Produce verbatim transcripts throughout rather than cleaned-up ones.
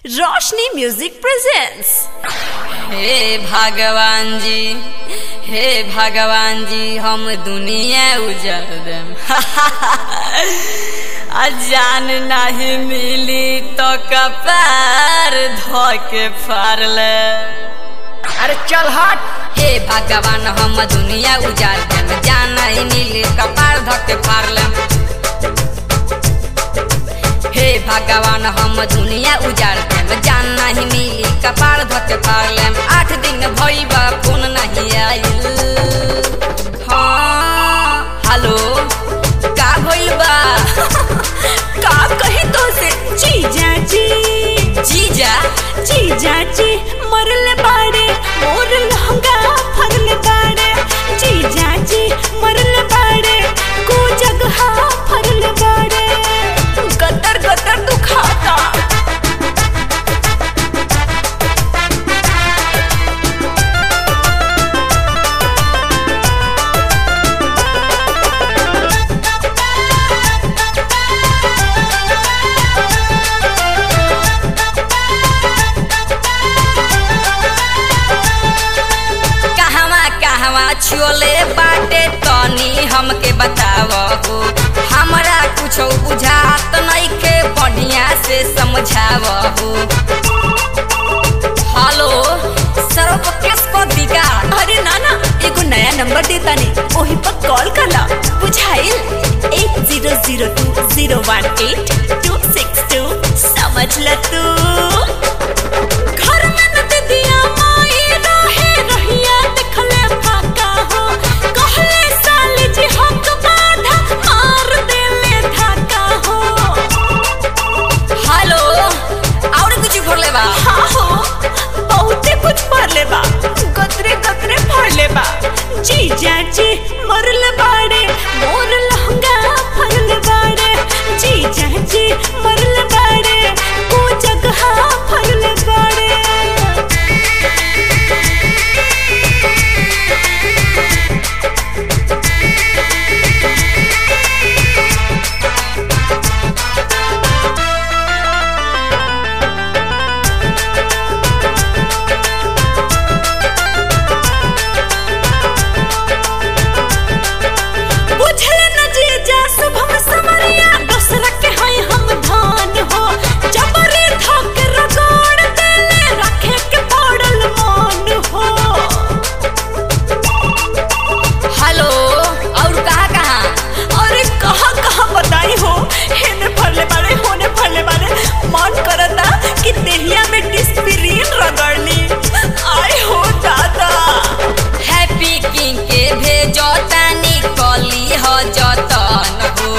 रोशनी music presents. हे भगवान जी, हे भगवान जी, हम दुनिया उजर देम। अजान नहीं मिली तो कपार धोके फाड़ ले। अरे चल हट। हे भगवान हम दुनिया उजार देम, जान नहीं मिली कपार धोके फाड़ ले। हे भगवान हम दुनिया उजार देम, जान नहीं मिली कपार धोके फाड़ ले। आठ दिन भइबा फोन नहीं आइल। हाँ हेलो का भइल बा? का कही तो से जीजा जी, जीजा जीजा जी मरल बाड़े, मोर लहंगा फरल बाड़े। जीजा जी मरल बाड़े, को जगह फरल बाड़े। गतर गतर दुखाता। छोले बाटे तनी हमके बतावो, हमरा कुछो बुझात नइखे, बढ़िया से समझावो। हेलो सरोप किसको दिगा? अरे नाना एगो नया नंबर देता नहीं, वही पर कॉल करला। बुझाइल eight zero zero two zero one eight two six two. समझ ल तू। घर में न दे दिया माई रहे रहिया देखले फाका हो। कहले साली जी हक बाधा मार देले धाका हो। हेलो और कुछ भरले बा? हाँ हो बहुते कुछ भरले बा, गतरे गतरे भरले बा। जीजा जी मरल बाड़े, मोर लहंगा फरल बाड़े। जीजा जी मरल बाड़े, को जगह फरल बाड़े।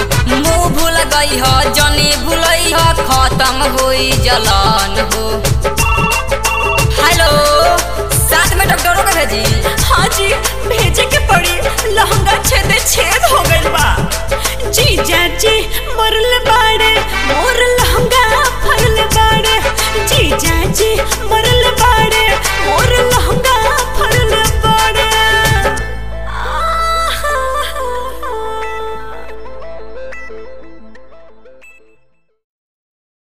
जनी भूलई हो खत्म होई जलन हो।